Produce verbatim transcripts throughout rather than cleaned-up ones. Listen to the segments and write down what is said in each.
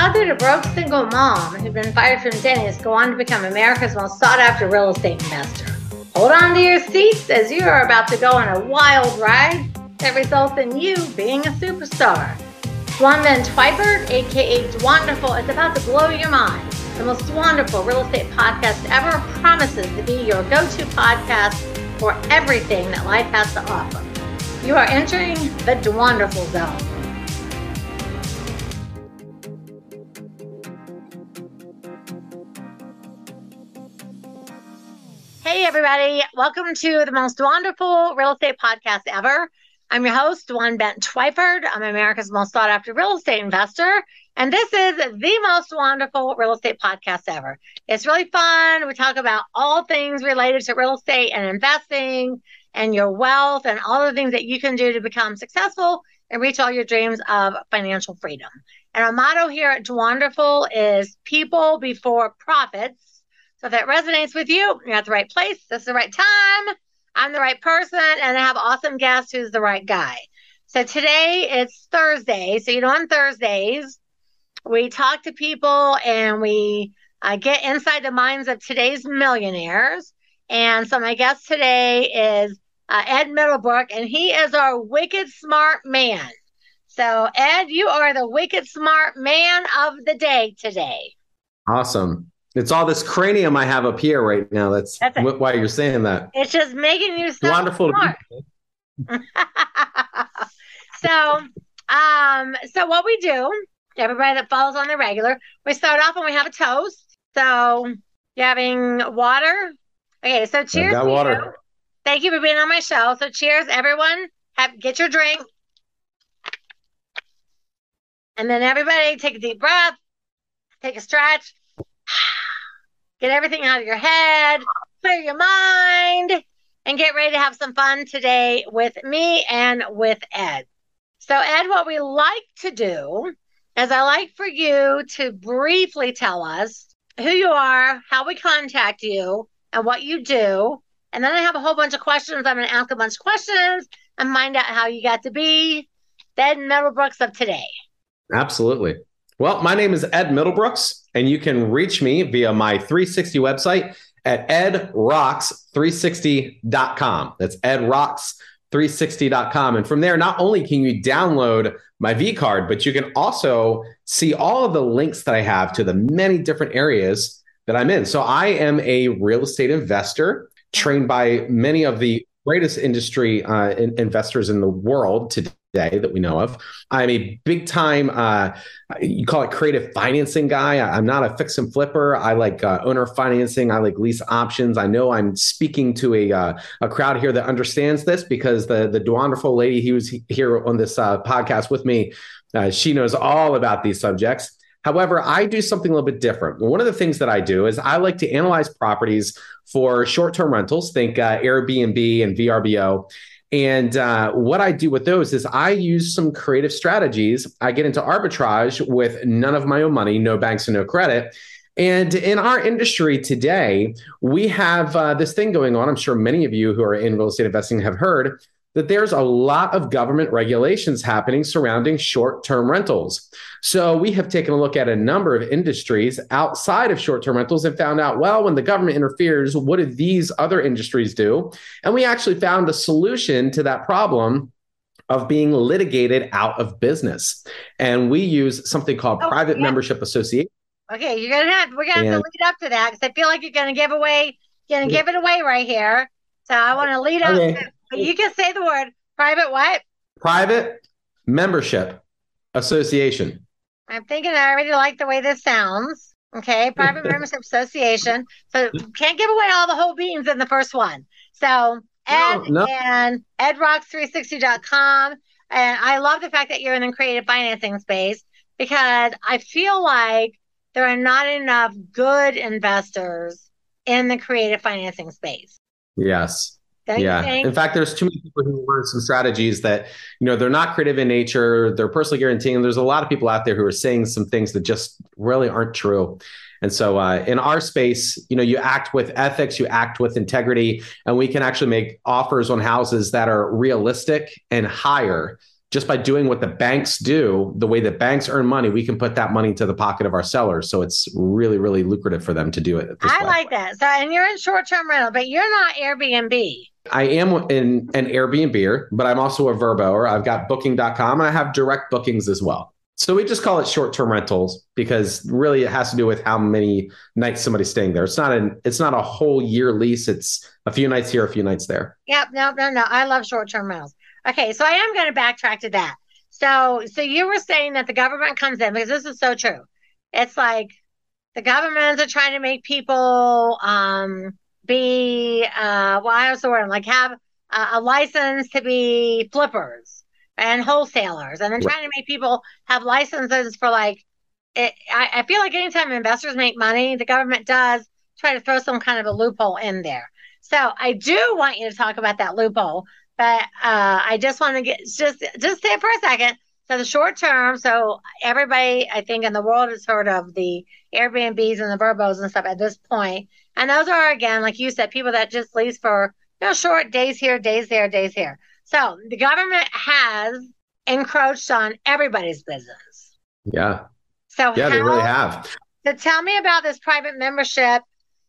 How did a broke single mom who'd been fired from Denny's go on to become America's most sought-after real estate investor? Hold on to your seats as you are about to go on a wild ride that results in you being a superstar. Dwan Van Twyford, aka Dwanderful, is about to blow your mind. The most wonderful real estate podcast ever promises to be your go-to podcast for everything that life has to offer. You are entering the Dwanderful zone. Hey everybody, welcome to the most wonderful real estate podcast ever. I'm your host, Dwan Van Twyford. I'm America's most sought after real estate investor. And this is the most wonderful real estate podcast ever. It's really fun. We talk about all things related to real estate and investing and your wealth and all the things that you can do to become successful and reach all your dreams of financial freedom. And our motto here at Dwanderful is people before profits. So if that resonates with you, you're at the right place. This is the right time. I'm the right person, and I have an awesome guest who's the right guy. So today it's Thursday. So you know, on Thursdays, we talk to people and we uh, get inside the minds of today's millionaires. And so my guest today is uh, Ed Middlebrook, and he is our wicked smart man. So Ed, you are the wicked smart man of the day today. Awesome. It's all this cranium I have up here right now. That's, That's why you're saying that. It's just making you so wonderful. Smart. so, um, so what we do, everybody that follows on the regular, we start off and we have a toast. So you're having water. Okay, so cheers. I got to water. You. Thank you for being on my show. So cheers, everyone. Have get your drink. And then everybody take a deep breath, take a stretch. Get everything out of your head, clear your mind, and get ready to have some fun today with me and with Ed. So Ed, what we like to do is I like for you to briefly tell us who you are, how we contact you, and what you do. And then I have a whole bunch of questions. I'm going to ask a bunch of questions and find out how you got to be the Ed Middlebrooks of today. Absolutely. Well, my name is Ed Middlebrooks, and you can reach me via my three sixty website at ed rocks three sixty dot com. That's ed rocks three sixty dot com. And from there, not only can you download my V card, but you can also see all of the links that I have to the many different areas that I'm in. So I am a real estate investor trained by many of the greatest industry uh, in- investors in the world today that we know of. I'm a big time, uh, you call it creative financing guy. I, I'm not a fix and flipper. I like uh, owner financing. I like lease options. I know I'm speaking to a uh, a crowd here that understands this because the the wonderful lady who was here on this uh, podcast with me, uh, she knows all about these subjects. However, I do something a little bit different. One of the things that I do is I like to analyze properties for short-term rentals, think uh, Airbnb and V R B O. And uh, what I do with those is I use some creative strategies. I get into arbitrage with none of my own money, no banks and no credit. And in our industry today, we have uh, this thing going on. I'm sure many of you who are in real estate investing have heard that there's a lot of government regulations happening surrounding short-term rentals. So we have taken a look at a number of industries outside of short-term rentals and found out, well, when the government interferes, what do these other industries do? And we actually found a solution to that problem of being litigated out of business. And we use something called oh, private yeah. membership association. Okay, you're gonna have we're gonna and, have to lead up to that because I feel like you're gonna give away, you're gonna yeah. give it away right here. So I want to lead up okay. to but you can say the word private what? Private membership association. I'm thinking I already like the way this sounds. Okay, private membership association. So can't give away all the whole beans in the first one. So Ed no, no. and ed rocks three sixty dot com. And I love the fact that you're in the creative financing space because I feel like there are not enough good investors in the creative financing space. Yes. Yeah. In fact, there's too many people who learn some strategies that, you know, they're not creative in nature. They're personally guaranteeing. There's a lot of people out there who are saying some things that just really aren't true. And so uh, in our space, you know, you act with ethics, you act with integrity, and we can actually make offers on houses that are realistic and higher just by doing what the banks do, the way that banks earn money, we can put that money to the pocket of our sellers. So it's really, really lucrative for them to do it this I way. like that. So, and you're in short-term rental, but you're not Airbnb. I am in an Airbnb, but I'm also a Vrboer. I've got booking dot com and I have direct bookings as well. So we just call it short-term rentals because really it has to do with how many nights somebody's staying there. It's not an it's not a whole year lease. It's a few nights here, a few nights there. Yep, no, no, no. I love short-term rentals. Okay, so I am going to backtrack to that. So, so you were saying that the government comes in, because this is so true. It's like the governments are trying to make people um, be, uh, well, I also word, like have a, a license to be flippers and wholesalers, and then trying to make people have licenses for like, it, I, I feel like anytime investors make money, the government does try to throw some kind of a loophole in there. So I do want you to talk about that loophole. But uh, I just want to get just just say it for a second. So the short term. So everybody, I think, in the world has heard of the Airbnbs and the Vrbos and stuff at this point. And those are, again, like you said, people that just lease for you know short days here, days there, days here. So the government has encroached on everybody's business. Yeah. So yeah, how, they really have. So tell me about this private membership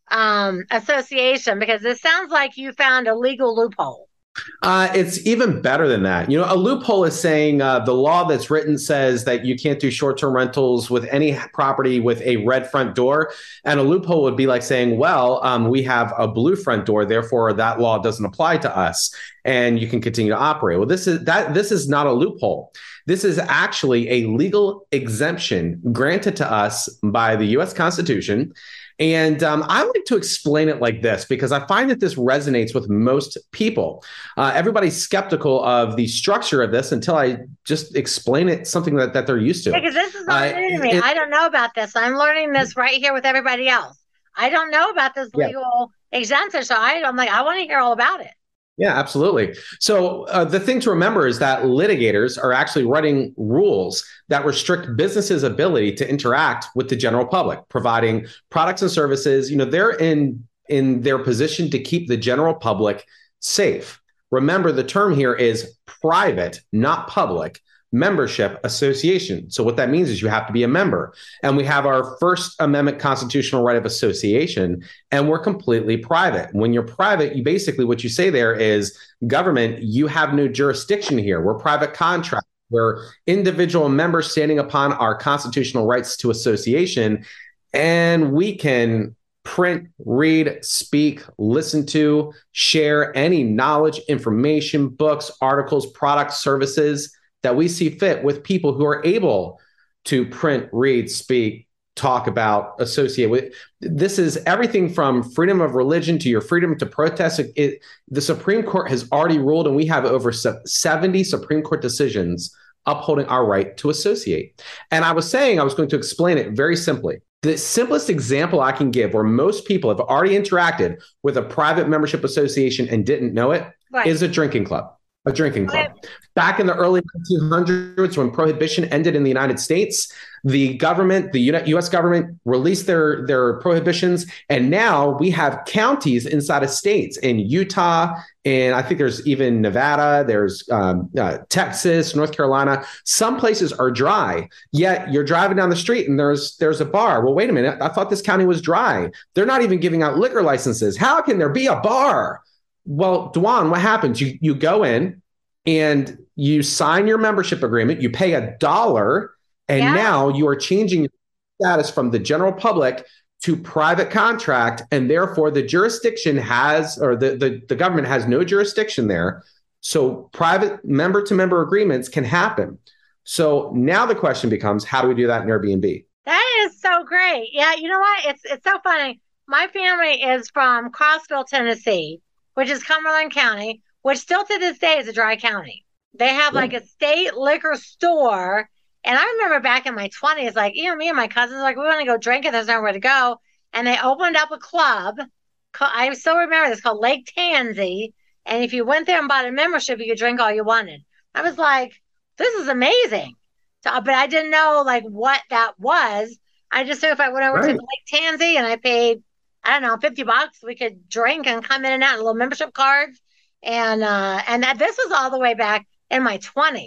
um, association, because this sounds like you found a legal loophole. Uh, it's even better than that. You know, a loophole is saying uh, the law that's written says that you can't do short-term rentals with any property with a red front door. And a loophole would be like saying, well, um, we have a blue front door, therefore that law doesn't apply to us, and you can continue to operate. Well, this is that. This is not a loophole. This is actually a legal exemption granted to us by the U S Constitution. And um, I like to explain it like this because I find that this resonates with most people. Uh, everybody's skeptical of the structure of this until I just explain it, something that, that they're used to. Because this is all Uh, new to me. it- I don't know about this. I'm learning this right here with everybody else. I don't know about this Yeah. legal exemption. So I, I'm like, I want to hear all about it. Yeah, absolutely. So uh, the thing to remember is that litigators are actually writing rules that restrict businesses' ability to interact with the general public, providing products and services. You know, they're in in their position to keep the general public safe. Remember, the term here is private, not public, membership association. So what that means is you have to be a member. And we have our First Amendment constitutional right of association, and we're completely private. When you're private, you basically, what you say there is, government, you have no jurisdiction here. We're private contract. We're individual members standing upon our constitutional rights to association, and we can print, read, speak, listen to, share any knowledge, information, books, articles, products, services that we see fit with people who are able to print, read, speak, talk about, associate with. This is everything from freedom of religion to your freedom to protest. It, it, the Supreme Court has already ruled, and we have over seventy Supreme Court decisions upholding our right to associate. And I was saying I was going to explain it very simply. The simplest example I can give where most people have already interacted with a private membership association and didn't know it Right. is a drinking club. A drinking club. Back in the early nineteen hundreds, when prohibition ended in the United States, the government, the U S government, released their, their prohibitions. And now we have counties inside of states in Utah, and I think there's even Nevada, there's um, uh, Texas, North Carolina. Some places are dry, yet you're driving down the street and there's there's a bar. Well, wait a minute. I thought this county was dry. They're not even giving out liquor licenses. How can there be a bar? Well, Dwan, what happens? You you go in and you sign your membership agreement, you pay a dollar, and Yeah. now you are changing your status from the general public to private contract, and therefore the jurisdiction has, or the, the, the government has no jurisdiction there. So private member-to-member agreements can happen. So now the question becomes, how do we do that in Airbnb? That is so great. Yeah, you know what? It's it's so funny. My family is from Crossville, Tennessee, which is Cumberland County, which still to this day is a dry county. They have Yeah. like a state liquor store. And I remember back in my twenties, like, you know, me and my cousins, like, we want to go drink and there's nowhere to go. And they opened up a club. ca- I still remember this, called Lake Tansy. And if you went there and bought a membership, you could drink all you wanted. I was like, this is amazing. So, but I didn't know like what that was. I just knew if I went over to Right. the Lake Tansy and I paid, I don't know, fifty bucks, we could drink and come in and out, little membership cards. And uh, and that this was all the way back in my twenties.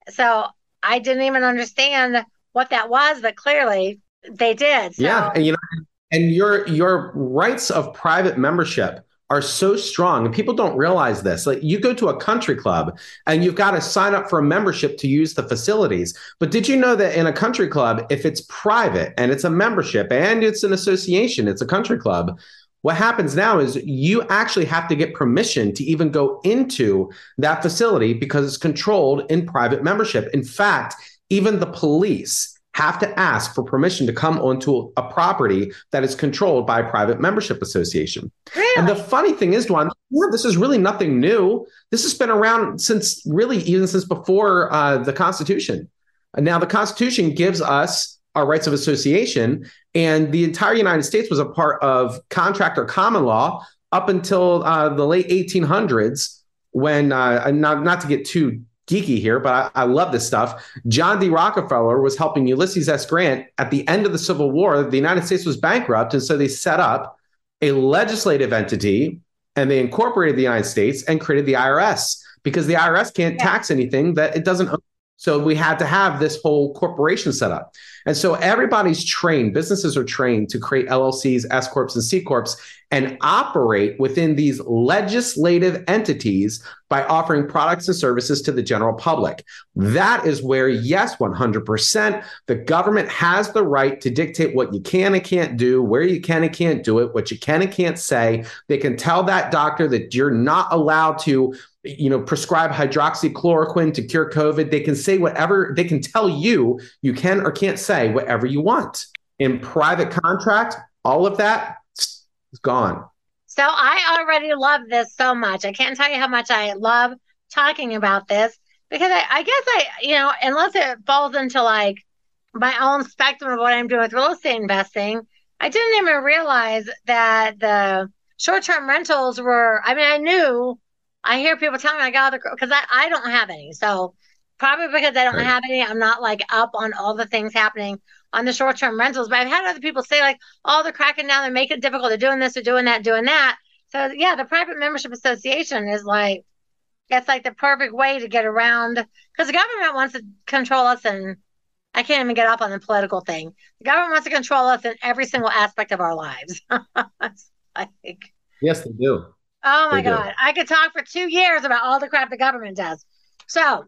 So I didn't even understand what that was, but clearly they did. So. Yeah, and you know, and your your rights of private membership are so strong, and people don't realize this. Like, you go to a country club and you've got to sign up for a membership to use the facilities. But did you know that in a country club, if it's private and it's a membership and it's an association, it's a country club, what happens now is you actually have to get permission to even go into that facility because it's controlled in private membership. In fact, even the police have to ask for permission to come onto a property that is controlled by a private membership association. Really? And the funny thing is, Dwan, yeah, this is really nothing new. This has been around since really even since before uh, the Constitution. And now the Constitution gives us our rights of association, and the entire United States was a part of contract or common law up until uh, the late eighteen hundreds, when, uh, not, not to get too geeky here, but I, I love this stuff. John D. Rockefeller was helping Ulysses S. Grant at the end of the Civil War. The United States was bankrupt, and so they set up a legislative entity, and they incorporated the United States and created the I R S, because the I R S can't yeah. tax anything that it doesn't own. So we had to have this whole corporation set up. And so everybody's trained, businesses are trained to create L L Cs, S Corps, and C Corps and operate within these legislative entities by offering products and services to the general public. That is where, yes, one hundred percent, the government has the right to dictate what you can and can't do, where you can and can't do it, what you can and can't say. They can tell that doctor that you're not allowed to you know, prescribe hydroxychloroquine to cure COVID. They can say whatever, they can tell you, you can or can't say whatever you want. In private contract, all of that is gone. So I already love this so much. I can't tell you how much I love talking about this, because I, I guess I, you know, unless it falls into like my own spectrum of what I'm doing with real estate investing, I didn't even realize that the short-term rentals were, I mean, I knew, I hear people telling me, like, oh, because I, I don't have any. So probably because I don't right. have any, I'm not like up on all the things happening on the short-term rentals. But I've had other people say like, oh, they're cracking down, they're making it difficult, they're doing this, they're doing that, doing that. So yeah, the private membership association is like, it's like the perfect way to get around, because the government wants to control us, and I can't even get up on the political thing. The government wants to control us in every single aspect of our lives. It's like, yes, they do. Oh my they God. do. I could talk for two years about all the crap the government does. So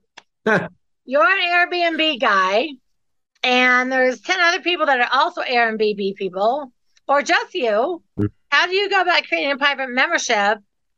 you're an Airbnb guy, and there's ten other people that are also Airbnb people, or just you. How do you go about creating a private membership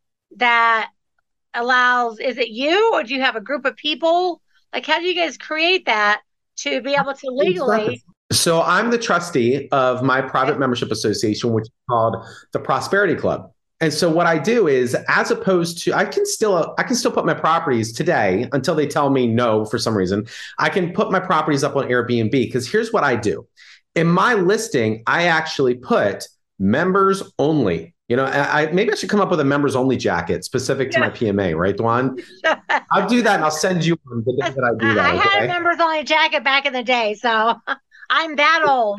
that allows, is it you, or do you have a group of people? Like, how do you guys create that to be able to legally? So I'm the trustee of my private membership association, which is called the Prosperity Club. And so what I do is, as opposed to, I can still, I can still put my properties today until they tell me no for some reason. I can put my properties up on Airbnb, because here's what I do. In my listing, I actually put members only. You know, I, maybe I should come up with a members only jacket specific to yeah. my P M A, right, Dwan? I'll do that, and I'll send you one the day that I do that. I had okay? a members only jacket back in the day, so I'm that old.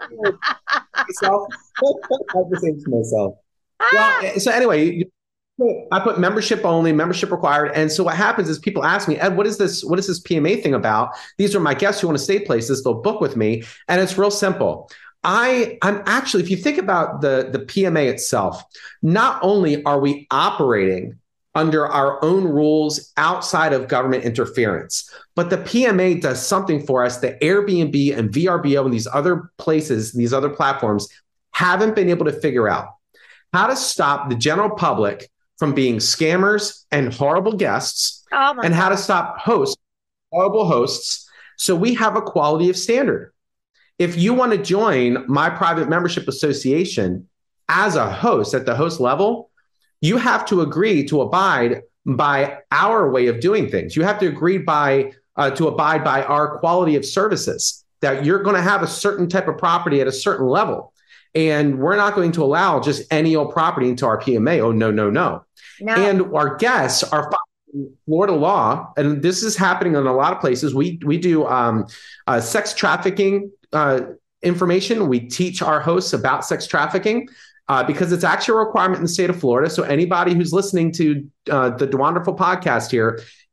myself. I have the same to myself. Well, so anyway, I put membership only, membership required. And so what happens is people ask me, Ed, what is this? What is this P M A thing about? These are my guests who want to stay places. They'll book with me. And it's real simple. I, I'm actually, if you think about the, the P M A itself, not only are we operating under our own rules outside of government interference, but the P M A does something for us that Airbnb and V R B O and these other places, these other platforms haven't been able to figure out. How to stop the general public from being scammers and horrible guests, oh and how to stop hosts, horrible hosts. So we have a quality of standard. If you want to join my private membership association as a host at the host level, you have to agree to abide by our way of doing things. You have to agree by uh, to abide by our quality of services, that you're going to have a certain type of property at a certain level. And we're not going to allow just any old property into our P M A. Oh, no, no, no. no. And our guests are following Florida law. And this is happening in a lot of places. We we do um, uh, sex trafficking uh, information. We teach our hosts about sex trafficking uh, because it's actually a requirement in the state of Florida. So anybody who's listening to uh, the Dwanderful podcast here,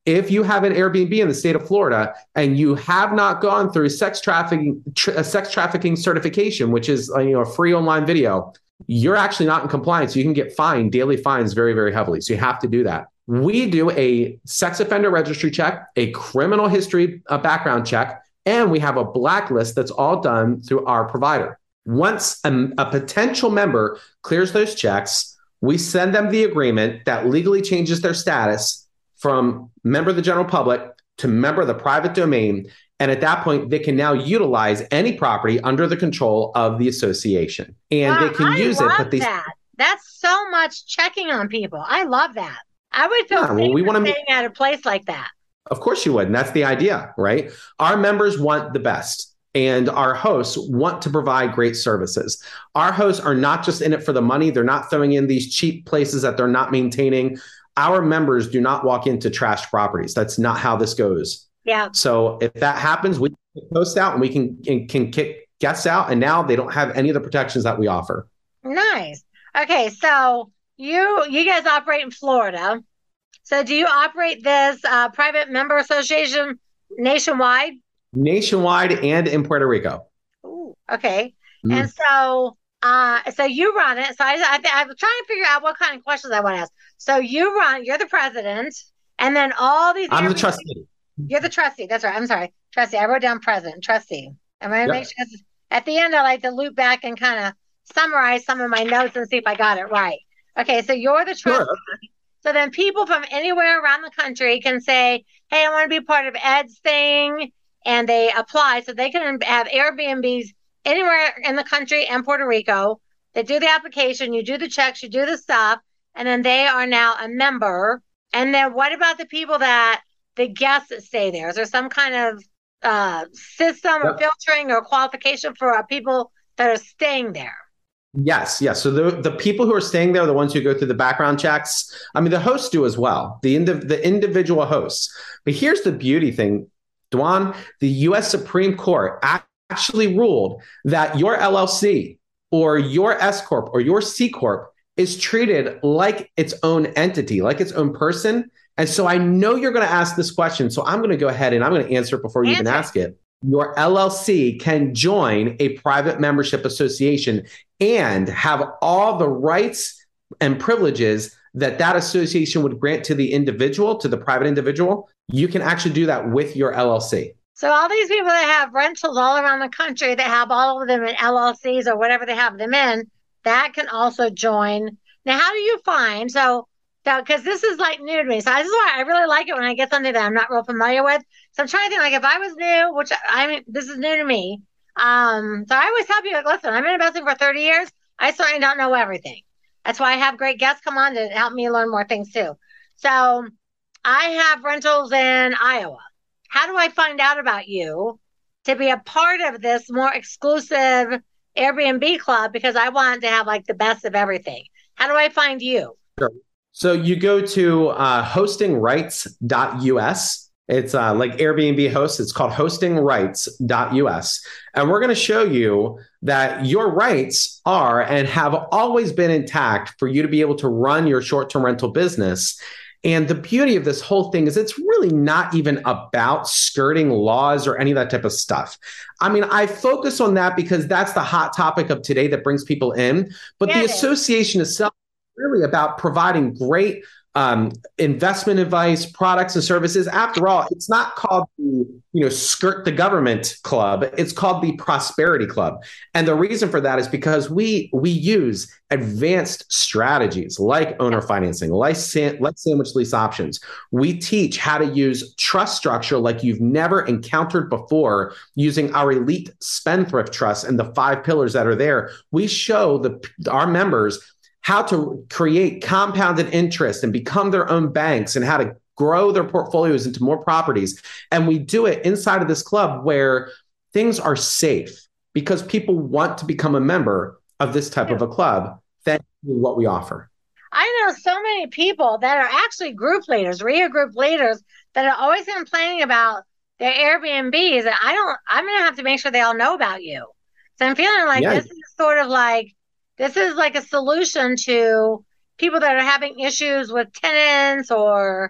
if you have an Airbnb in the state of Florida and you have not gone through sex trafficking, tra- sex trafficking certification, which is uh, you know a free online video, you're actually not in compliance. You can get fined, daily fines very, very heavily. So you have to do that. We do a sex offender registry check, a criminal history uh, background check, and we have a blacklist that's all done through our provider. Once a, a potential member clears those checks, we send them the agreement that legally changes their status from member of the general public to member of the private domain. And at that point, they can now utilize any property under the control of the association. And wow, they can I use love it. But they, that. That's so much checking on people. I love that. I would feel yeah, well, we want to staying at a place like that. Of course you would. And that's the idea, right? Our members want the best. And our hosts want to provide great services. Our hosts are not just in it for the money. They're not throwing in these cheap places that they're not maintaining. Our members do not walk into trashed properties. That's not how this goes. Yeah. So if that happens, we can post out and we can, can, can kick guests out. And now they don't have any of the protections that we offer. Nice. Okay. So you, you guys operate in Florida. So do you operate this uh, private member association nationwide? Nationwide and in Puerto Rico. Ooh, okay. Mm. And so, uh, so you run it. So I, I, I was trying to figure out what kind of questions I want to ask. So you run, you're the president, and then all these. I'm the trustee. You're the trustee. That's right. I'm sorry, trustee. I wrote down president, trustee. Am I Yep. make sure? At the end, I like to loop back and kind of summarize some of my notes and see if I got it right. Okay, so you're the trustee. Sure. So then people from anywhere around the country can say, "Hey, I want to be part of Ed's thing." And they apply, so they can have Airbnbs anywhere in the country and Puerto Rico. They do the application, you do the checks, you do the stuff, and then they are now a member. And then what about the people that the guests that stay there? Is there some kind of uh, system or Yep. filtering or qualification for uh, people that are staying there? Yes, yes. So the, the people who are staying there are the ones who go through the background checks. I mean, the hosts do as well, the, indiv- the individual hosts. But here's the beauty thing. Dwan, the U S Supreme Court actually ruled that your L L C or your S Corp or your C Corp is treated like its own entity, like its own person. And so I know you're going to ask this question. So I'm going to go ahead and I'm going to answer it before you Answer. even ask it. Your L L C can join a private membership association and have all the rights and privileges that that association would grant to the individual, to the private individual. You can actually do that with your L L C. So all these people that have rentals all around the country that have all of them in L L Cs or whatever they have them in, that can also join. Now, how do you find, so, because this is like new to me. So this is why I really like it when I get something that I'm not real familiar with. So I'm trying to think, like, if I was new, which I mean, this is new to me. Um, so I always tell people, like, listen, I've been investing for thirty years. I certainly don't know everything. That's why I have great guests come on to help me learn more things too. So I have rentals in Iowa. How do I find out about you to be a part of this more exclusive Airbnb club? Because I want to have like the best of everything. How do I find you? Sure. So you go to uh, hosting rights dot U S. It's uh, like Airbnb hosts. It's called hosting rights dot U S. And we're going to show you that your rights are and have always been intact for you to be able to run your short-term rental business. And the beauty of this whole thing is it's really not even about skirting laws or any of that type of stuff. I mean, I focus on that because that's the hot topic of today that brings people in. But Yeah, the it is. association itself is really about providing great um, investment advice, products and services. After all, it's not called the, you know, skirt the government club. It's called the Prosperity Club. And the reason for that is because we we use advanced strategies like owner financing, like, san- like sandwich lease options. We teach how to use trust structure like you've never encountered before using our elite spendthrift trust and the five pillars that are there. We show the our members how to create compounded interest and become their own banks and how to grow their portfolios into more properties. And we do it inside of this club where things are safe because people want to become a member of this type of a club. Thank you for what we offer. I know so many people that are actually group leaders, R I A group leaders, that are always complaining about their Airbnbs. And I don't, I'm going to have to make sure they all know about you. So I'm feeling like Yeah. this is sort of like, this is like a solution to people that are having issues with tenants or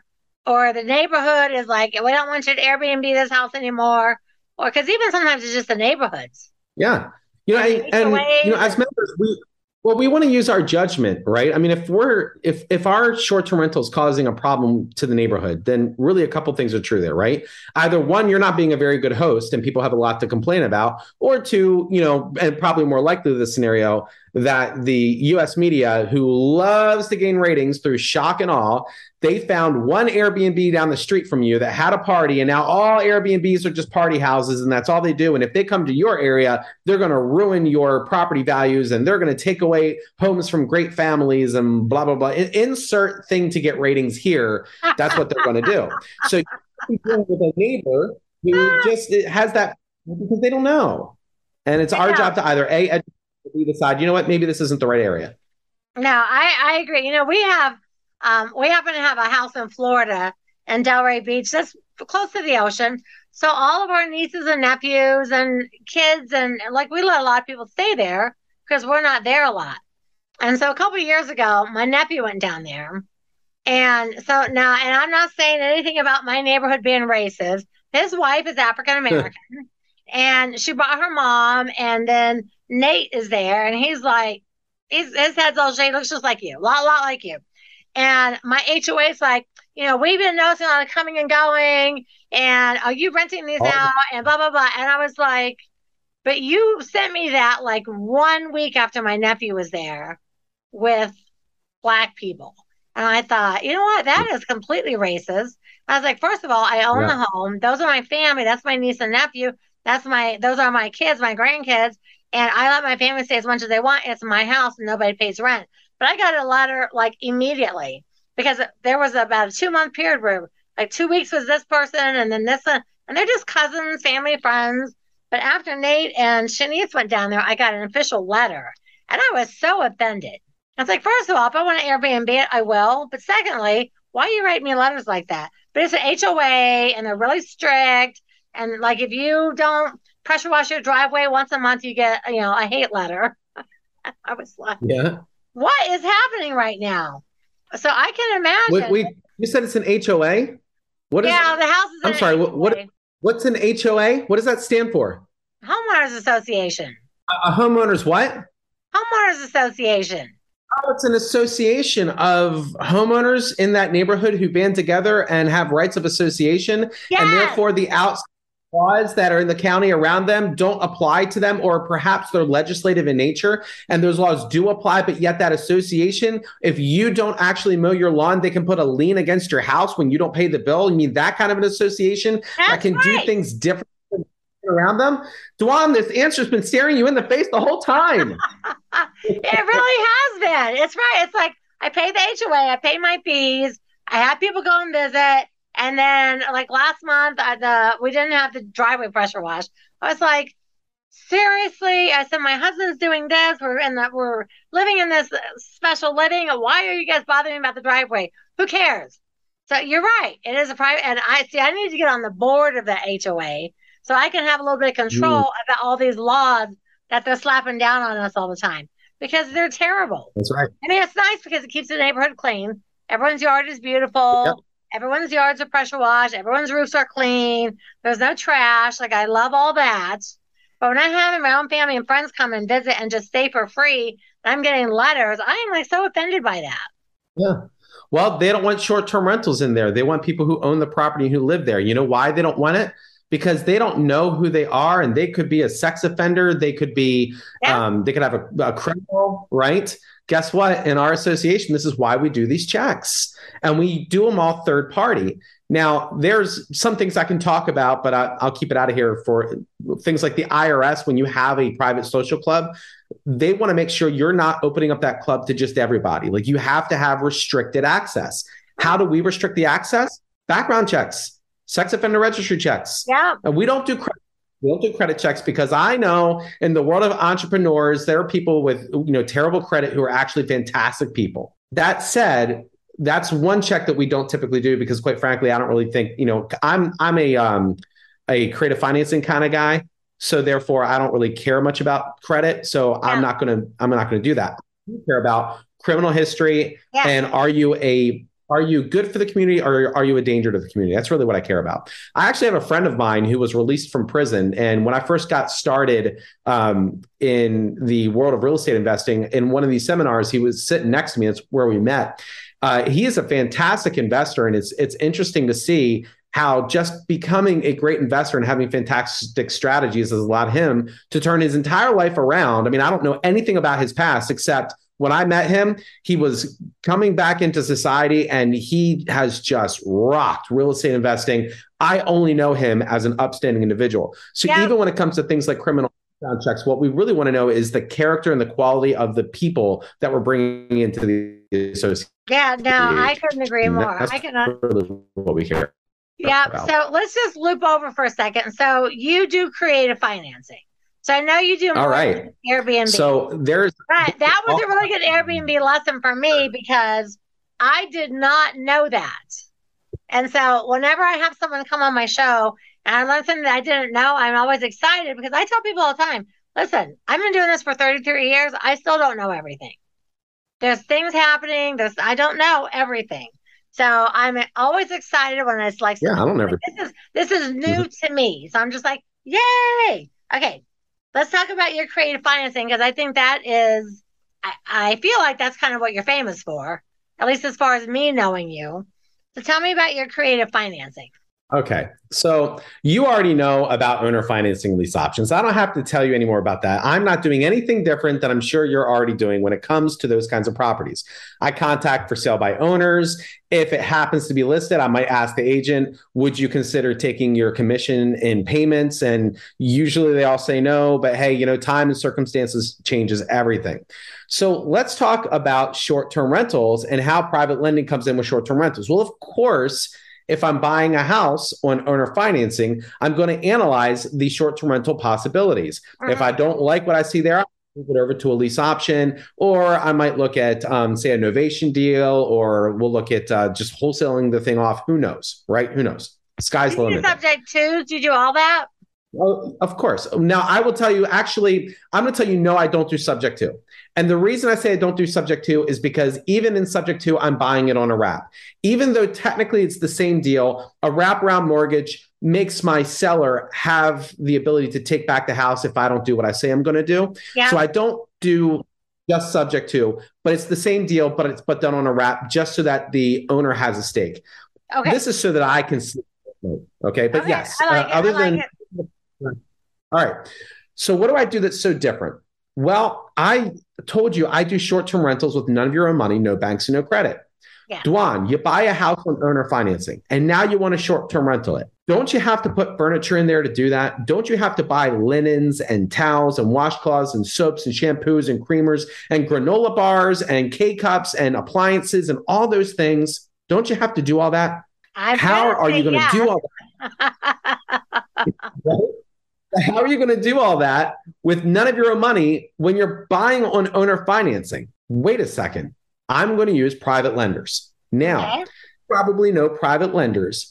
or the neighborhood is like, we don't want you to Airbnb this house anymore. Or because even sometimes it's just the neighborhoods. Yeah. You know, and, and you know, as members, we well, we want to use our judgment, right? I mean, if we're if if our short-term rental is causing a problem to the neighborhood, then really a couple things are true there, right? Either one, you're not being a very good host and people have a lot to complain about, or two, you know, and probably more likely the scenario that the U S media, who loves to gain ratings through shock and awe, they found one Airbnb down the street from you that had a party, and now all Airbnbs are just party houses, and that's all they do. And if they come to your area, they're going to ruin your property values, and they're going to take away homes from great families and blah, blah, blah. Insert thing to get ratings here. That's what they're going to do. So you're dealing with a neighbor who just has that because they don't know. And it's our job to either A, educate, or B, decide, you know what, maybe this isn't the right area. No, I, I agree. You know, we have Um, we happen to have a house in Florida in Delray Beach that's close to the ocean. So all of our nieces and nephews and kids, and like we let a lot of people stay there because we're not there a lot. And so a couple of years ago, my nephew went down there. And so now, and I'm not saying anything about my neighborhood being racist. His wife is African American and she brought her mom. And then Nate is there and he's like, he's, his head's all shaved, looks just like you, a lot, lot like you. And my H O A is like, you know, we've been noticing a lot of coming and going, and are you renting these oh. out? And blah, blah, blah. And I was like, but you sent me that like one week after my nephew was there with Black people. And I thought, you know what? That is completely racist. I was like, first of all, I own yeah. the home. Those are my family. That's my niece and nephew. That's my, those are my kids, my grandkids. And I let my family stay as much as they want. It's my house and nobody pays rent. But I got a letter like immediately because there was about a two month period where like two weeks was this person and then this one, and they're just cousins, family, friends. But after Nate and Shanice went down there, I got an official letter and I was so offended. I was like, first of all, if I want to Airbnb it, I will. But secondly, why you write me letters like that? But it's an H O A and they're really strict. And like, if you don't pressure wash your driveway once a month, you get, you know, a hate letter. I was like, yeah. What is happening right now? So I can imagine. Wait, wait, you said it's an H O A? What is yeah, the house is I'm an sorry, H O A. what, what what's an H O A? What does that stand for? Homeowners Association. A, a homeowners what? Homeowners Association. Oh, it's an association of homeowners in that neighborhood who band together and have rights of association. Yes. And therefore the outside laws that are in the county around them don't apply to them, or perhaps they're legislative in nature and those laws do apply, but yet that association, if you don't actually mow your lawn, they can put a lien against your house when you don't pay the bill. You mean that kind of an association That's that can right. do things different around them? Dwan, this answer's been staring you in the face the whole time. It really has been. It's right. It's like I pay the H O A, I pay my fees, I have people go and visit. And then, like last month, uh, the we didn't have the driveway pressure wash. I was like, seriously? I said, my husband's doing this. We're in the we're living in this special living. Why are you guys bothering about the driveway? Who cares? So you're right. It is a private. And I see. I need to get on the board of the H O A so I can have a little bit of control mm. about all these laws that they're slapping down on us all the time because they're terrible. That's right. I mean, it's nice because it keeps the neighborhood clean. Everyone's yard is beautiful. Yep. Everyone's yards are pressure washed. Everyone's roofs are clean. There's no trash. Like, I love all that. But when I'm having my own family and friends come and visit and just stay for free, and I'm getting letters, I am like so offended by that. Yeah. Well, they don't want short-term rentals in there. They want people who own the property and who live there. You know why they don't want it? Because they don't know who they are, and they could be a sex offender. They could be, yeah. um, they could have a, a criminal, right? Guess what? In our association, this is why we do these checks, and we do them all third party. Now, there's some things I can talk about, but I, I'll keep it out of here for things like the I R S. When you have a private social club, they want to make sure you're not opening up that club to just everybody. Like, you have to have restricted access. How do we restrict the access? Background checks, sex offender registry checks. Yeah. And we don't do credit. We don't do credit checks because I know in the world of entrepreneurs, there are people with, you know, terrible credit who are actually fantastic people. That said, that's one check that we don't typically do because, quite frankly, I don't really think, you know, I'm I'm a um, a creative financing kind of guy, so therefore I don't really care much about credit. So yeah. I'm not gonna I'm not gonna do that. I care about criminal history yeah. and are you a Are you good for the community, or are you a danger to the community? That's really what I care about. I actually have a friend of mine who was released from prison. And when I first got started um, in the world of real estate investing, in one of these seminars, he was sitting next to me. That's where we met. Uh, he is a fantastic investor. And it's, it's interesting to see how just becoming a great investor and having fantastic strategies has allowed him to turn his entire life around. I mean, I don't know anything about his past, except when I met him, he was coming back into society and he has just rocked real estate investing. I only know him as an upstanding individual. So yeah. Even when it comes to things like criminal background checks, what we really want to know is the character and the quality of the people that we're bringing into the association. Yeah, no, I couldn't agree more. That's I cannot. really what we care. Yeah. About. So let's just loop over for a second. So you do creative financing. So I know you do more All right. Airbnb. So there's right. That was a really good Airbnb lesson for me because I did not know that. And so whenever I have someone come on my show and I learn something that I didn't know, I'm always excited because I tell people all the time, listen, I've been doing this for thirty-three years. I still don't know everything. There's things happening. There's I don't know everything. So I'm always excited when it's like, yeah, I don't ever. This is this is new mm-hmm. to me. So I'm just like, yay. Okay, let's talk about your creative financing because I think that is, I, I feel like that's kind of what you're famous for, at least as far as me knowing you. So tell me about your creative financing. Okay. So you already know about owner financing lease options. I don't have to tell you any more about that. I'm not doing anything different than I'm sure you're already doing when it comes to those kinds of properties. I contact for sale by owners. If it happens to be listed, I might ask the agent, would you consider taking your commission in payments? And usually they all say no, but hey, you know, time and circumstances changes everything. So let's talk about short-term rentals and how private lending comes in with short-term rentals. Well, of course, if I'm buying a house on owner financing, I'm going to analyze the short-term rental possibilities. Mm-hmm. If I don't like what I see there, I'll move it over to a lease option, or I might look at, um, say, a novation deal, or we'll look at uh, just wholesaling the thing off. Who knows, right? Who knows? Sky's the limit. Subject to, do you do all that? Well, of course. Now, I will tell you, actually, I'm going to tell you, no, I don't do subject to. And the reason I say I don't do subject to is because even in subject to, I'm buying it on a wrap. Even though technically it's the same deal, a wraparound mortgage makes my seller have the ability to take back the house if I don't do what I say I'm going to do. Yeah. So I don't do just subject to, but it's the same deal, but it's but done on a wrap just so that the owner has a stake. Okay. This is so that I can sleep. Okay. But okay. yes, I like uh, it. other I like than. It. All right. So what do I do that's so different? Well, I told you I do short-term rentals with none of your own money, no banks and no credit. Yeah. Dwan, you buy a house on owner financing and now you want to short-term rental it. Don't you have to put furniture in there to do that? Don't you have to buy linens and towels and washcloths and soaps and shampoos and creamers and granola bars and K-cups and appliances and all those things? Don't you have to do all that? I'm How are you going to yes. do all that? Right? How are you going to do all that with none of your own money when you're buying on owner financing? Wait a second. I'm going to use private lenders. Now, okay. Probably know private lenders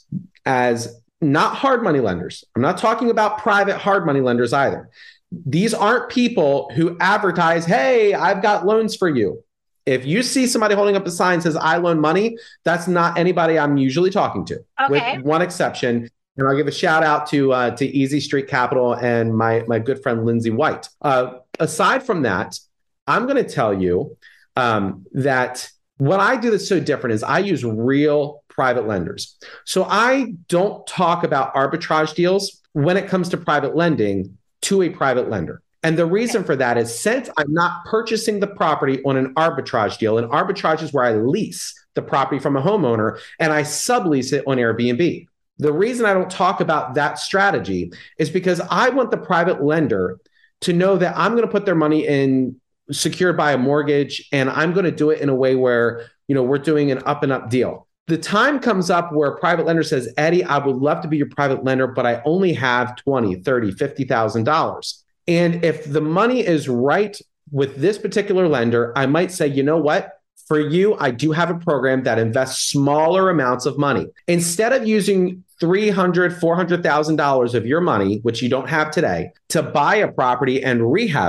as not hard money lenders. I'm not talking about private hard money lenders either. These aren't people who advertise, hey, I've got loans for you. If you see somebody holding up a sign that says I loan money, that's not anybody I'm usually talking to, okay. with one exception. And I'll give a shout out to uh, to Easy Street Capital and my my good friend Lindsay White. Uh, aside from that, I'm going to tell you um, that what I do that's so different is I use real private lenders. So I don't talk about arbitrage deals when it comes to private lending to a private lender. And the reason for that is since I'm not purchasing the property on an arbitrage deal, and arbitrage is where I lease the property from a homeowner and I sublease it on Airbnb. The reason I don't talk about that strategy is because I want the private lender to know that I'm going to put their money in secured by a mortgage, and I'm going to do it in a way where, you know, we're doing an up and up deal. The time comes up where a private lender says, Eddie, I would love to be your private lender, but I only have twenty, thirty, fifty thousand dollars. And if the money is right with this particular lender, I might say, you know what? For you, I do have a program that invests smaller amounts of money. Instead of using three hundred thousand dollars, four hundred thousand dollars of your money, which you don't have today, to buy a property and rehab it,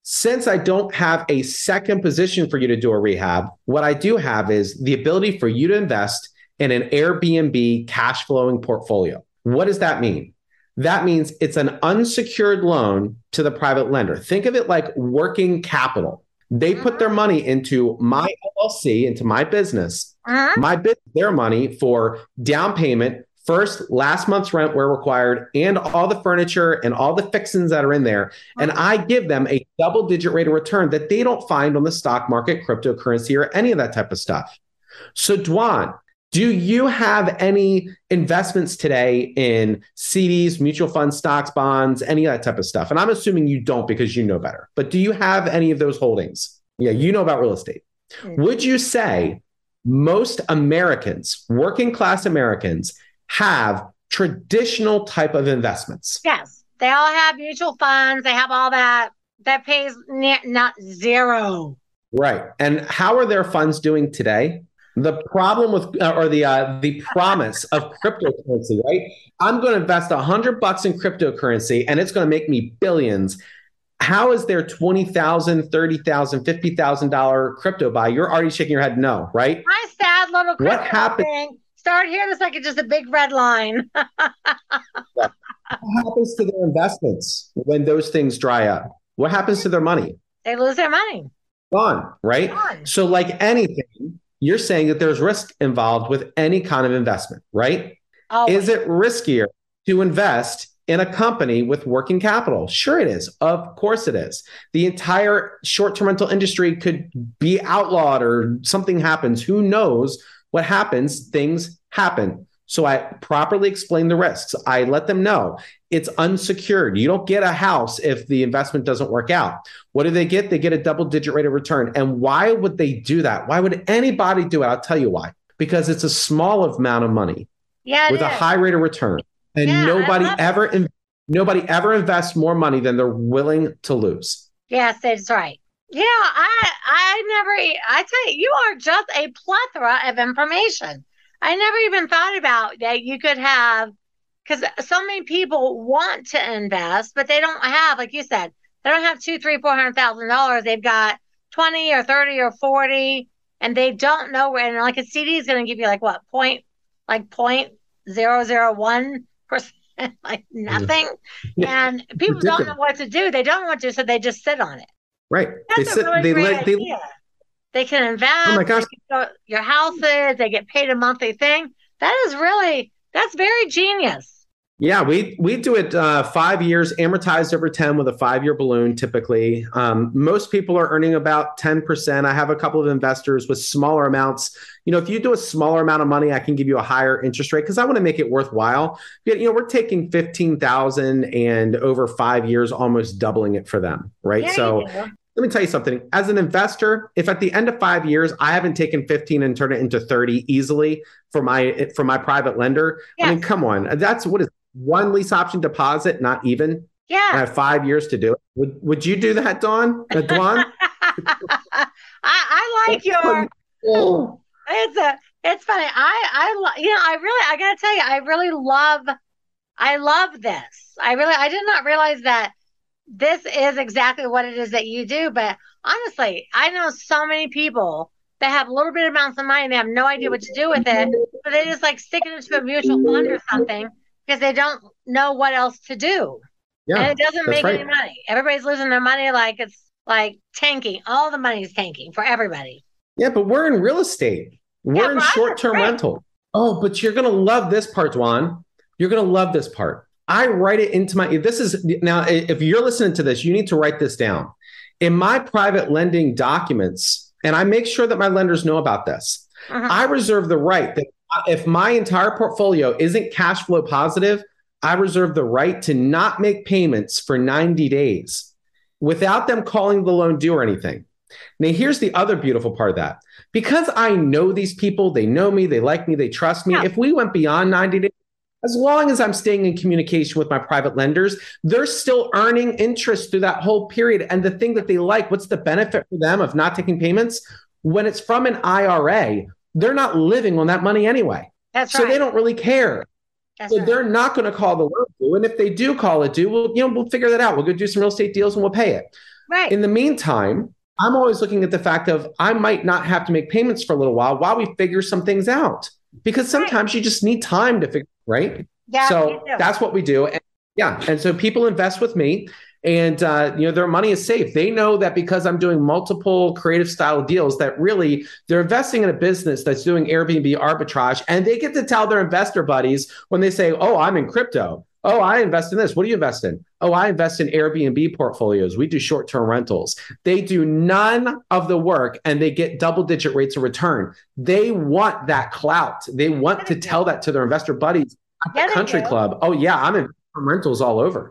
Since I don't have a second position for you to do a rehab, what I do have is the ability for you to invest in an Airbnb cash flowing portfolio. What does that mean? That means it's an unsecured loan to the private lender. Think of it like working capital. They put their money into my L L C, into my business, uh-huh. my business, their money for down payment, first, last month's rent where required, and all the furniture and all the fixings that are in there. And I give them a double digit rate of return that they don't find on the stock market, cryptocurrency, or any of that type of stuff. So Dwan, do you have any investments today in C Ds, mutual funds, stocks, bonds, any of that type of stuff? And I'm assuming you don't because you know better, but do you have any of those holdings? Yeah, you know about real estate. Mm-hmm. Would you say most Americans, working class Americans, have traditional type of investments? Yes, they all have mutual funds. They have all that. That pays ne- not zero. Right. And how are their funds doing today? The problem with, uh, or the uh, the promise of cryptocurrency, right? I'm going to invest a hundred bucks in cryptocurrency and it's going to make me billions. How is their twenty thousand dollars, thirty thousand dollars, fifty thousand dollars crypto buy? You're already shaking your head no, right? My sad little crypto what happened? Thing. Start here, it's like it's just a big red line. What happens to their investments when those things dry up? What happens to their money? They lose their money. Gone, right? Gone. So like anything, you're saying that there's risk involved with any kind of investment, right? Always. Is it riskier to invest in a company with working capital? Sure it is. Of course it is. The entire short-term rental industry could be outlawed or something happens. Who knows what happens? Things happen. So I properly explain the risks. I let them know it's unsecured. You don't get a house if the investment doesn't work out. What do they get? They get a double digit rate of return. And why would they do that? Why would anybody do it? I'll tell you why. Because it's a small amount of money yeah, with is. a high rate of return. And yeah, nobody ever in, nobody ever invests more money than they're willing to lose. Yes, that's right. Yeah, I I never I tell you, you are just a plethora of information. I never even thought about that you could have, because so many people want to invest, but they don't have, like you said, they don't have two, three, four hundred thousand dollars. They've got twenty or thirty or forty, and they don't know where. And like a C D is going to give you like what point, like point zero zero one percent, like nothing. Yeah. And people Ridiculous. Don't know what to do. They don't want to, so they just sit on it. Right. That's they a really sit, great they, idea. They, They can invest. Oh my gosh. They can go, your houses, they get paid a monthly thing. That is really, that's very genius. Yeah, we we do it uh, five years, amortized over ten with a five-year balloon typically. Um, most people are earning about ten percent. I have a couple of investors with smaller amounts. You know, if you do a smaller amount of money, I can give you a higher interest rate because I want to make it worthwhile. You know, we're taking fifteen thousand dollars and over five years, almost doubling it for them, right? Yeah, so let me tell you something. As an investor, if at the end of five years, I haven't taken fifteen and turned it into thirty easily for my for my private lender, yes. I mean, come on. That's what is one lease option deposit, not even. Yeah. I have five years to do it. Would Would you do that, Dawn? Uh, Dawn? I, I like your. Oh. It's a. It's funny. I I you know I really I gotta tell you I really love I love this. I really I did not realize that this is exactly what it is that you do. But honestly, I know so many people that have little bit amounts of money and they have no idea what to do with it, so they just like stick it into a mutual fund or something because they don't know what else to do. Yeah, and it doesn't make right. any money. Everybody's losing their money like it's like tanking. All the money is tanking for everybody. Yeah, but we're in real estate. We're yeah, in short-term right. rental. Oh, but you're going to love this part, Dwan. You're going to love this part. I write it into my, this is, now, if you're listening to this, you need to write this down. In my private lending documents, and I make sure that my lenders know about this, uh-huh. I reserve the right that if my entire portfolio isn't cash flow positive, I reserve the right to not make payments for ninety days without them calling the loan due or anything. Now, here's the other beautiful part of that. Because I know these people, they know me, they like me, they trust me. Yeah. If we went beyond ninety days, as long as I'm staying in communication with my private lenders, they're still earning interest through that whole period. And the thing that they like, what's the benefit for them of not taking payments? When it's from an I R A, they're not living on that money anyway. That's so right. they don't really care. That's so right. they're not going to call the loan due. And if they do call it due, we'll, you know, we'll figure that out. We'll go do some real estate deals and we'll pay it. Right. In the meantime, I'm always looking at the fact of I might not have to make payments for a little while while we figure some things out, because sometimes right. you just need time to figure, right? Yeah. So that's what we do. And yeah. And so people invest with me, and uh, you know, their money is safe. They know that because I'm doing multiple creative style deals, that really they're investing in a business that's doing Airbnb arbitrage, and they get to tell their investor buddies when they say, oh, I'm in crypto. Oh, I invest in this. What do you invest in? Oh, I invest in Airbnb portfolios. We do short-term rentals. They do none of the work, and they get double-digit rates of return. They want that clout. They want to tell that to their investor buddies at the yeah, country club. Oh, yeah, I'm in rentals all over.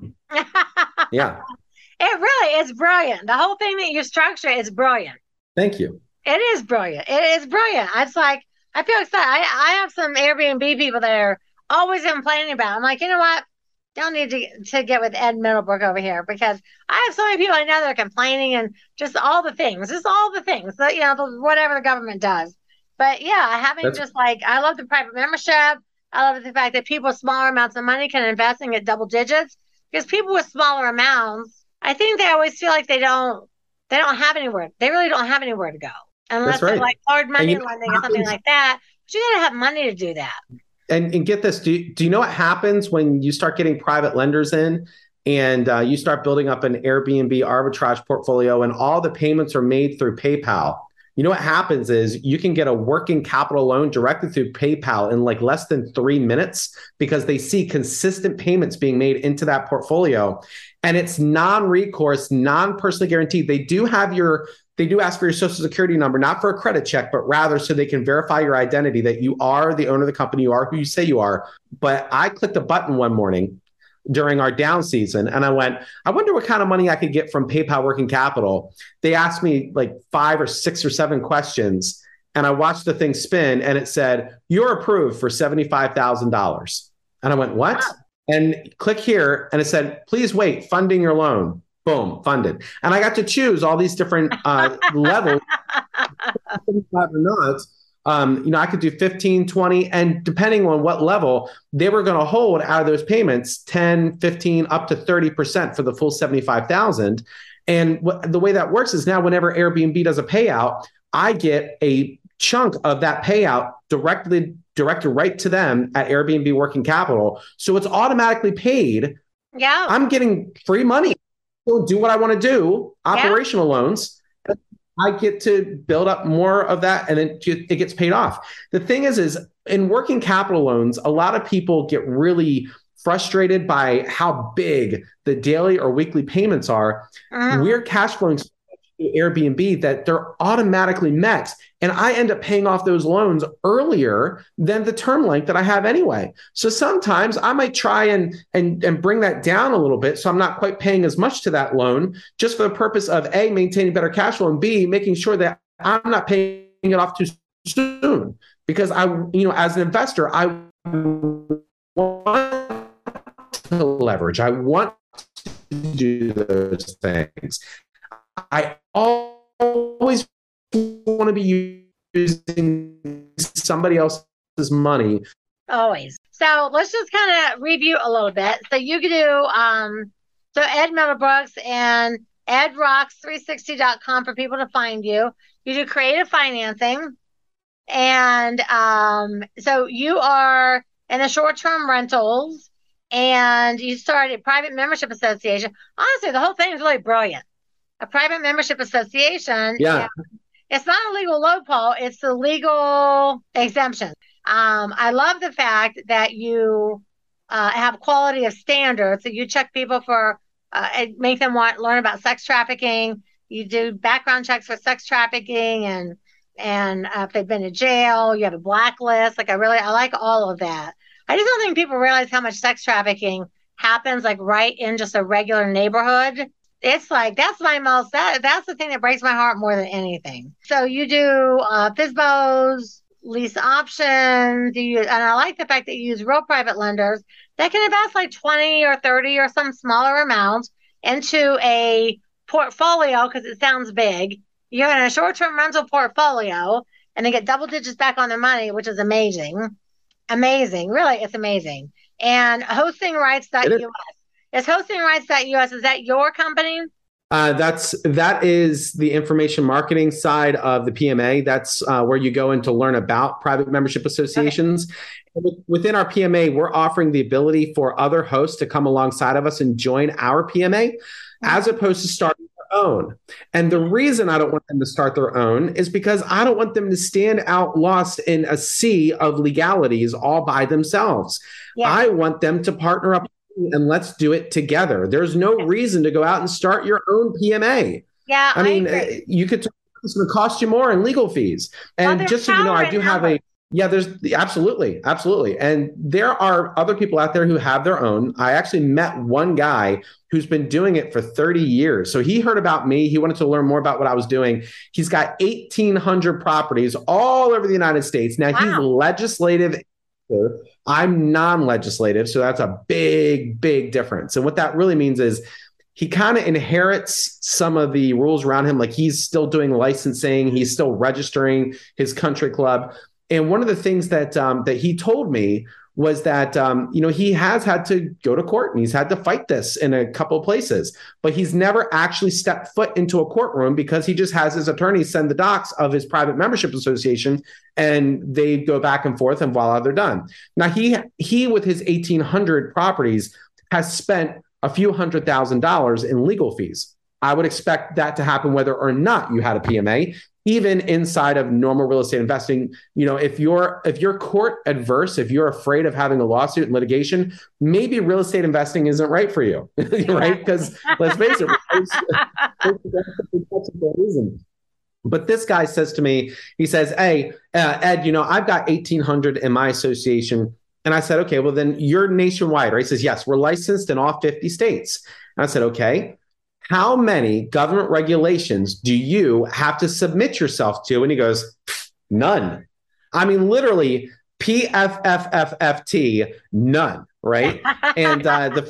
Yeah. It really is brilliant. The whole thing that you structure is brilliant. Thank you. It is brilliant. It is brilliant. It's like, I feel excited. I, I have some Airbnb people that are always complaining about it. I'm like, you know what? Don't need to, to get with Ed Middlebrook over here, because I have so many people I know that are complaining and just all the things, just all the things that, you know, the, whatever the government does. But yeah, having That's... just like, I love the private membership. I love the fact that people with smaller amounts of money can invest and get double digits, because people with smaller amounts, I think they always feel like they don't, they don't have anywhere. They really don't have anywhere to go unless right. they like hard money lending or something like that. But you got to have money to do that. And, and get this, do you, do you know what happens when you start getting private lenders in and uh, you start building up an Airbnb arbitrage portfolio and all the payments are made through PayPal? You know what happens is you can get a working capital loan directly through PayPal in like less than three minutes because they see consistent payments being made into that portfolio. And it's non-recourse, non-personally guaranteed. They do have your They do ask for your social security number, not for a credit check, but rather so they can verify your identity, that you are the owner of the company, you are who you say you are. But I clicked a button one morning during our down season and I went, I wonder what kind of money I could get from PayPal Working Capital. They asked me like five or six or seven questions and I watched the thing spin and it said, you're approved for seventy-five thousand dollars. And I went, what? Wow. And click here and it said, please wait, funding your loan. Boom, funded. And I got to choose all these different uh, levels, or not. Um, you know, I could do fifteen, twenty, and depending on what level, they were going to hold out of those payments, ten, fifteen, up to thirty percent for the full seventy-five thousand. And what, the way that works is now whenever Airbnb does a payout, I get a chunk of that payout directly directed right to them at Airbnb Working Capital. So it's automatically paid. Yeah. I'm getting free money. Do what I want to do, operational yeah. loans. I get to build up more of that and then it gets paid off. The thing is, is in working capital loans, a lot of people get really frustrated by how big the daily or weekly payments are. Uh-huh. We're cash flowing Airbnb that they're automatically met. And I end up paying off those loans earlier than the term length that I have anyway. So sometimes I might try and, and, and bring that down a little bit. So I'm not quite paying as much to that loan just for the purpose of A, maintaining better cash flow, and B, making sure that I'm not paying it off too soon. Because I, you know, as an investor, I want to leverage. I want to do those things. I always want to be using somebody else's money. Always. So let's just kind of review a little bit. So you can do, um, so Ed Middlebrooks and ed rocks three sixty dot com for people to find you. You do creative financing. And um, so you are in the short-term rentals and you started private membership association. Honestly, the whole thing is really brilliant. A private membership association. Yeah. It's not a legal loophole. It's the legal exemption. Um, I love the fact that you uh, have quality of standards. So you check people for, uh, make them want learn about sex trafficking. You do background checks for sex trafficking, and and uh, if they've been to jail, you have a blacklist. Like I really, I like all of that. I just don't think people realize how much sex trafficking happens like right in just a regular neighborhood. It's like, that's my most, that, that's the thing that breaks my heart more than anything. So you do uh, F S B Os, lease options, you, and I like the fact that you use real private lenders that can invest like twenty or thirty or some smaller amount into a portfolio, because it sounds big. You're in a short-term rental portfolio and they get double digits back on their money, which is amazing. Amazing. Really, it's amazing. And hosting rights dot U S. Is hosting rights dot U S, is that your company? Uh, that's that is the information marketing side of the P M A. That's uh, where you go in to learn about private membership associations. Okay. Within our P M A, we're offering the ability for other hosts to come alongside of us and join our P M A, mm-hmm. as opposed to starting their own. And the reason I don't want them to start their own is because I don't want them to stand out lost in a sea of legalities all by themselves. Yeah. I want them to partner up and let's do it together. There's no reason to go out and start your own P M A. Yeah, I mean, I you could, it's going to cost you more in legal fees. And well, just so you know, I do have a, yeah, there's absolutely, absolutely. And there are other people out there who have their own. I actually met one guy who's been doing it for thirty years. So he heard about me. He wanted to learn more about what I was doing. He's got eighteen hundred properties all over the United States. Now, wow. He's legislative. I'm non-legislative, so that's a big, big difference. And what that really means is he kind of inherits some of the rules around him. Like he's still doing licensing, he's still registering his country club. And one of the things that um, that he told me was that um, you know, he has had to go to court and he's had to fight this in a couple of places, but he's never actually stepped foot into a courtroom because he just has his attorneys send the docs of his private membership association and they go back and forth and voila, they're done. Now he he with his eighteen hundred properties has spent a few hundred thousand dollars in legal fees. I would expect that to happen whether or not you had a P M A. Even inside of normal real estate investing, you know, if you're if you're court adverse, if you're afraid of having a lawsuit and litigation, maybe real estate investing isn't right for you, right? Because let's face it, but this guy says to me, he says, "Hey, uh, Ed, you know, I've got eighteen hundred in my association," and I said, "Okay, well then you're nationwide, right?" He says, "Yes, we're licensed in all fifty states." And I said, "Okay. How many government regulations do you have to submit yourself to?" And he goes, "None." I mean, literally P F F F F T, none, right? And uh, the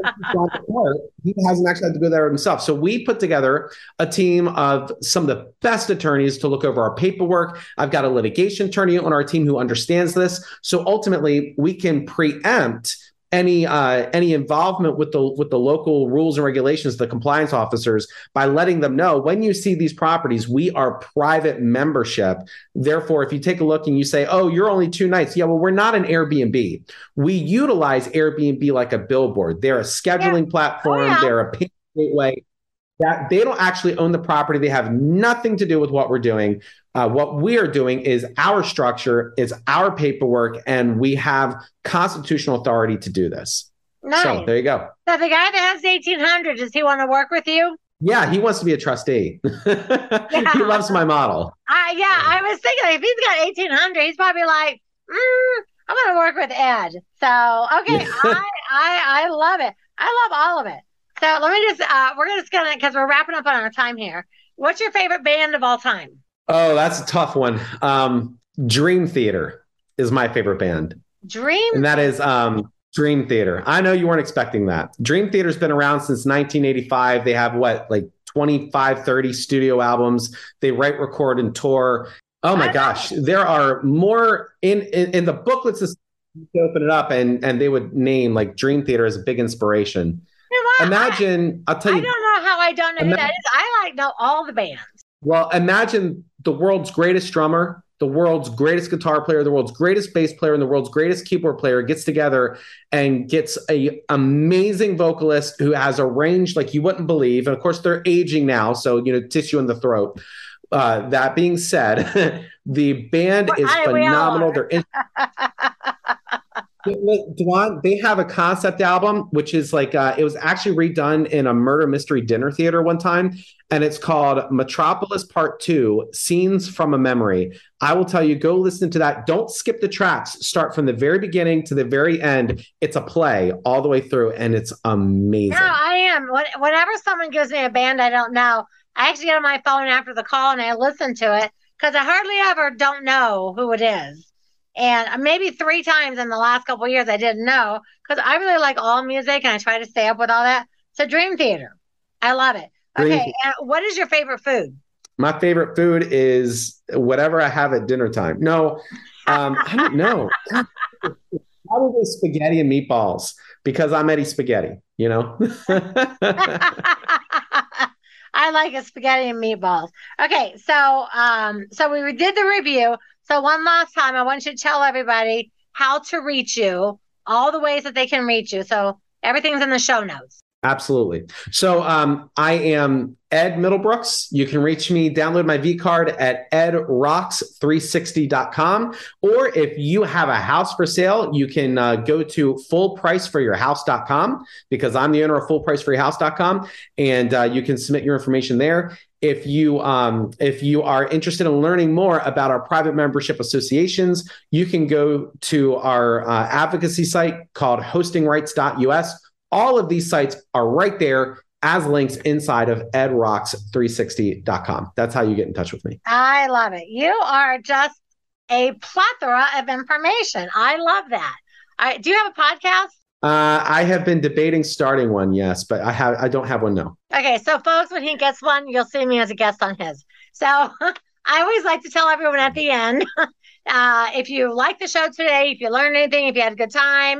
he hasn't actually had to go there himself. So we put together a team of some of the best attorneys to look over our paperwork. I've got a litigation attorney on our team who understands this. So ultimately, we can preempt any uh, any involvement with the with the local rules and regulations, the compliance officers, by letting them know when you see these properties, we are private membership. Therefore, if you take a look and you say, "Oh, you're only two nights," yeah, well, we're not an Airbnb. We utilize Airbnb like a billboard. They're a scheduling yeah. platform. Oh, yeah. They're a payment gateway. That they don't actually own the property. They have nothing to do with what we're doing. Uh, what we are doing is our structure, is our paperwork, and we have constitutional authority to do this. Nice. So there you go. So the guy that has eighteen hundred, does he want to work with you? Yeah, he wants to be a trustee. Yeah. He loves my model. Uh, yeah, yeah, I was thinking if he's got eighteen hundred, he's probably like, mm, I'm going to work with Ed. So, okay, I, I I love it. I love all of it. So let me just, uh, we're just going to, because we're wrapping up on our time here. What's your favorite band of all time? Oh, that's a tough one. Um, Dream Theater is my favorite band. Dream? And that is um, Dream Theater. I know you weren't expecting that. Dream Theater's been around since nineteen eighty-five. They have what, like twenty-five, thirty studio albums. They write, record, and tour. Oh my gosh. There are more in, in, in the booklets. You open it up and, and they would name like Dream Theater as a big inspiration. Imagine, I, I'll tell you. I don't know how I don't know imagine, who that is. I like know all the bands. Well, imagine the world's greatest drummer, the world's greatest guitar player, the world's greatest bass player, and the world's greatest keyboard player gets together and gets a amazing vocalist who has a range like you wouldn't believe. And of course, they're aging now, so you know, tissue in the throat. Uh, that being said, the band is I, phenomenal. They're in- Dwan, they have a concept album, which is like, uh, it was actually redone in a murder mystery dinner theater one time. And it's called Metropolis Part Two, Scenes from a Memory. I will tell you, go listen to that. Don't skip the tracks. Start from the very beginning to the very end. It's a play all the way through, and it's amazing. No, I am. Whenever someone gives me a band I don't know, I actually get on my phone after the call and I listen to it because I hardly ever don't know who it is. And maybe three times in the last couple of years, I didn't know because I really like all music and I try to stay up with all that. So Dream Theater. I love it. Dream okay. And what is your favorite food? My favorite food is whatever I have at dinner time. No, um, I don't know. Probably spaghetti and meatballs because I'm Eddie Spaghetti, you know? I like it, spaghetti and meatballs. Okay, so um, so we did the review. So one last time, I want you to tell everybody how to reach you, all the ways that they can reach you. So everything's in the show notes. Absolutely. So um, I am Ed Middlebrooks. You can reach me, download my V card at ed rocks three sixty dot com. Or if you have a house for sale, you can uh, go to full price for your house dot com, because I'm the owner of full price for your house dot com, and uh, you can submit your information there. If you um, if you are interested in learning more about our private membership associations, you can go to our uh, advocacy site called hosting rights dot U S. All of these sites are right there as links inside of ed rocks three sixty dot com. That's how you get in touch with me. I love it. You are just a plethora of information. I love that. I, do you have a podcast? Uh, I have been debating starting one, yes, but I have I don't have one, no. Okay, so folks, when he gets one, you'll see me as a guest on his. So I always like to tell everyone at the end, uh, if you like the show today, if you learned anything, if you had a good time,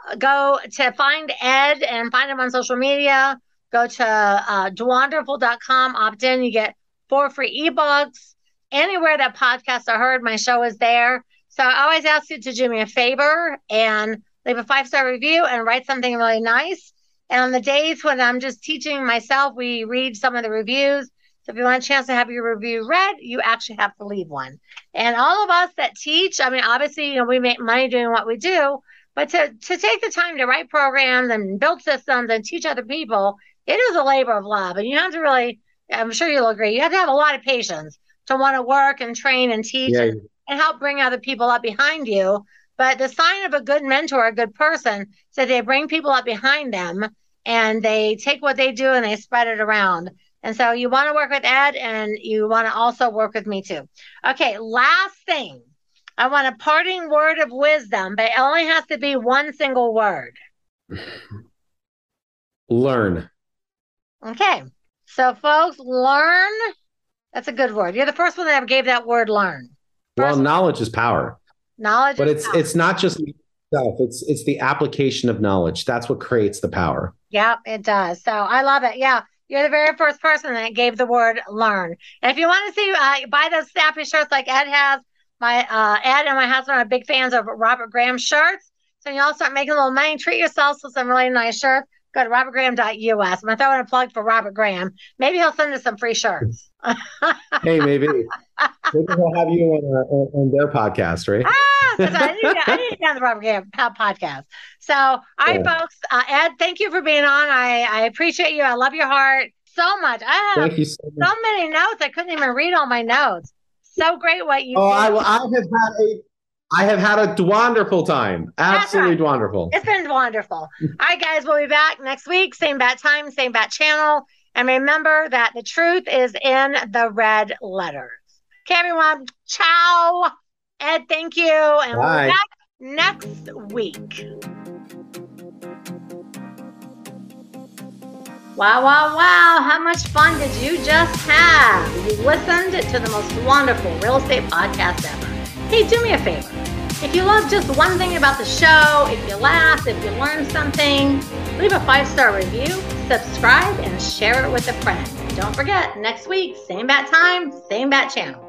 go to find Ed and find him on social media. Go to uh, dwanderful dot com, opt in. You get four free ebooks. Anywhere that podcasts are heard, my show is there. So I always ask you to do me a favor and leave a five-star review and write something really nice. And on the days when I'm just teaching myself, we read some of the reviews. So if you want a chance to have your review read, you actually have to leave one. And all of us that teach, I mean, obviously, you know, we make money doing what we do. But to, to take the time to write programs and build systems and teach other people, it is a labor of love. And you have to really, I'm sure you'll agree, you have to have a lot of patience to want to work and train and teach yeah. and, and help bring other people up behind you. But the sign of a good mentor, a good person, is that they bring people up behind them and they take what they do and they spread it around. And so you want to work with Ed and you want to also work with me too. Okay, last thing. I want a parting word of wisdom, but it only has to be one single word. Learn. Okay. So, folks, learn. That's a good word. You're the first one that ever gave that word learn. First well, knowledge is power. Knowledge but is it's power. It's not just itself. It's it's the application of knowledge. That's what creates the power. Yep, it does. So I love it. Yeah. You're the very first person that gave the word learn. And if you want to see, uh, buy those snappy shirts like Ed has. My uh, Ed and my husband are big fans of Robert Graham shirts. So you all start making a little money, treat yourselves with some really nice shirts. Go to robert graham dot U S. I'm going to throw in a plug for Robert Graham. Maybe he'll send us some free shirts. Hey, maybe. Maybe he'll have you on, uh, on their podcast, right? Ah, I need, to, I need to get on the Robert Graham podcast. So, all right, yeah. folks. Uh, Ed, thank you for being on. I, I appreciate you. I love your heart so much. I have thank you so, much. so many notes. I couldn't even read all my notes. So great what you oh, did. I, I have had a I have had a wonderful time. Absolutely right. wonderful. It's been wonderful. All right, guys, we'll be back next week. Same bat time, same bat channel. And remember that the truth is in the red letters. Okay, everyone. Ciao. Ed, thank you. And Bye. we'll be back next week. Wow, wow, wow. How much fun did you just have? You listened to the most wonderful real estate podcast ever. Hey, do me a favor. If you love just one thing about the show, if you laughed, if you learned something, leave a five-star review, subscribe, and share it with a friend. Don't forget, next week, same bat time, same bat channel.